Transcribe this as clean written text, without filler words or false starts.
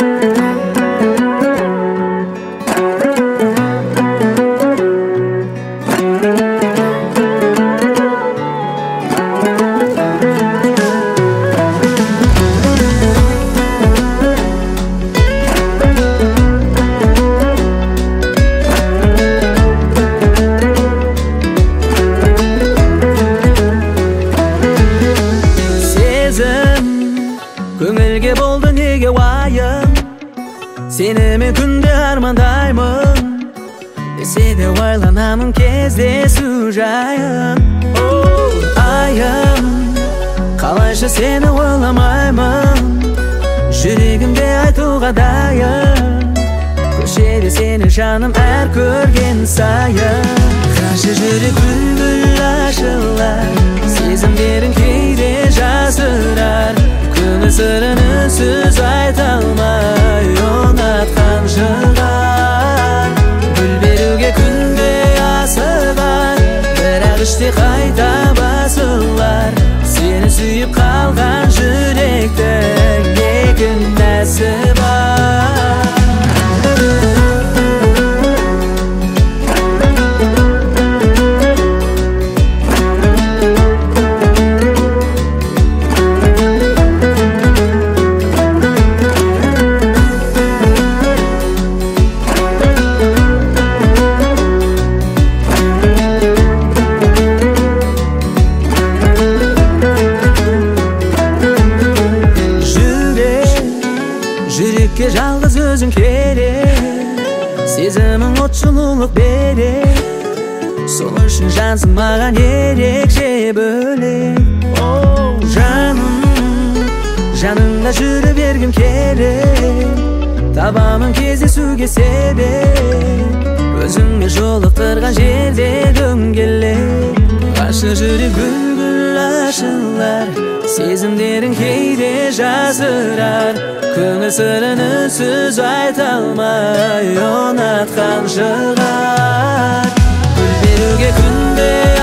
Көңілге болды неге уайым, сені мен күнде армандаймын. Десе де ойланамын кездесу жайын. Айым, қалайша сені ойламаймын, жүрегімде айтуға дайын. Көшеде сені жаным әр көрген сайын. Қашы жүрек бүлбүл ашылар, сезімдерін кейде жасырар. Көңіл сырын үнсіз айта алмай ұнатқан шығар. Гүл беруге күнде асығар, бірақ іште қайта басылар. Сені сүйіп қалған жүректің не күнәсі бар. Жүрекке жалғыз өзің керек, сезімің от жылулық берек. Сол үшін жансың маған ерекше бөлек. Жаным, жаныңда жүре бергім керек, табамын кездесуге себеп. Өзіңе жолықтырған жерде дөңгелек. Қашы жүрек бүлбүл ашылар, сезімдерін кейде жасырар. Көңіл сырын үнсіз айта алмай ұнатқан шығар. Гүл беруге күнде